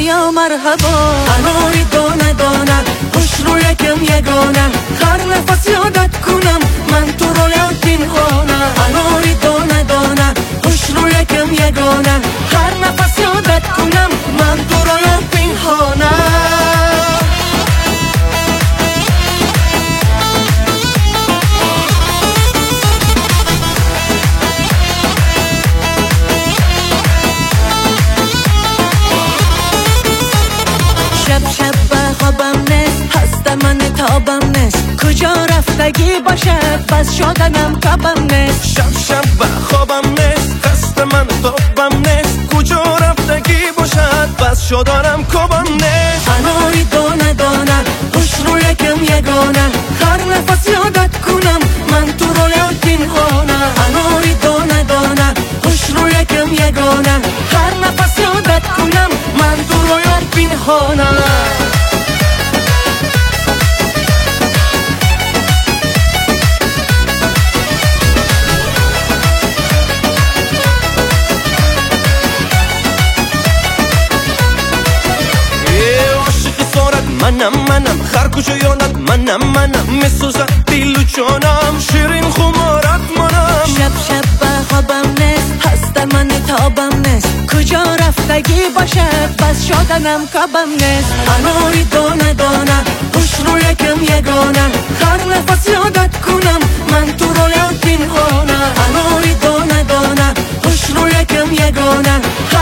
بیا مرحبا. انای دانه دانه خوش رو یکم یگانه، هر نفس یادت کنم من تو رو یاد پنهانه. انای دانه دانه خوش رو یکم یگانه، هر نفس یادت کنم من تو رو یاد پنهانه. شب خوابم نیست، هست من تابم نیست، کجا رفتگی باشه بس شدنم کبم نیست. شب خوابم نیست، هست من تابم نیست، کجا رفتگی باشد بس شدنم کبم نیست. انای دانه دانه خوش رو یکم یگانه، هر نفس یادت کنم من تو رو یاد پنهانه. انای دانه دانه خوش رو یکم یگانه، هر نفس یادت کنم من تو رو یاد پنهانه. منم هر کجا یادت منم میسوزد دل و جانم، شیرین خمارت منم. شب خوابم نیست، هست من تابم نیست، کجا رفتگی باشه بس شدنم کبم نیست. انای دانه دانه خوش رو یکم یگانه، هر نفس یادت کنم من تو رو یاد پنهانه. انای دانه دانه خوش رو یکم یگانه،